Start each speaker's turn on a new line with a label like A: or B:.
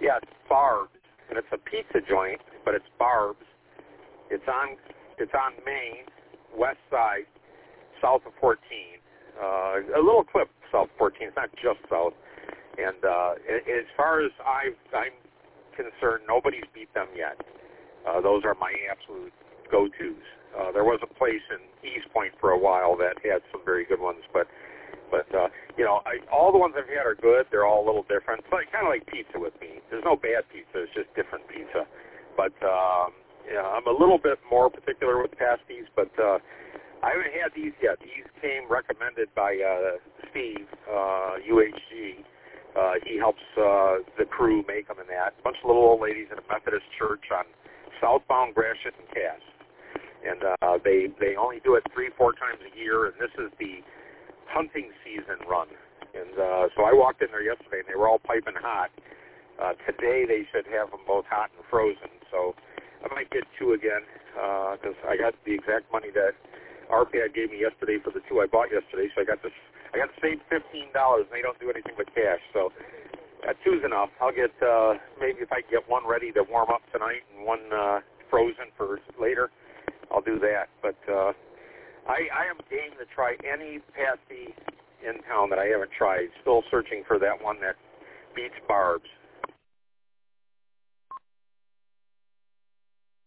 A: Yeah, it's Barb's, and it's a pizza joint, but it's Barb's. It's on Main, west side, south of 14. A little clip south of 14. It's not just south. And as far as I'm concerned, nobody's beat them yet. Those are my absolute go-tos. There was a place in East Point for a while that had some very good ones, but all the ones I've had are good. They're all a little different. It's kind of like pizza with me. There's no bad pizza. It's just different pizza. But I'm a little bit more particular with pasties, but I haven't had these yet. These came recommended by Steve, UHG. He helps the crew make them and that. A bunch of little old ladies in a Methodist church on southbound Gratiot and Cass. And they only do it 3-4 times a year, and this is the hunting season run. And so I walked in there yesterday, and they were all piping hot. Today they should have them both hot and frozen. So I might get 2 again because I got the exact money that RPAD gave me yesterday for the 2 I bought yesterday. So I got to save $15, and they don't do anything but cash. So 2's enough. I'll get maybe if I can get 1 ready to warm up tonight and 1 frozen for later, I'll do that. But I am game to try any pasty in town that I haven't tried. Still searching for that one that beats Barb's.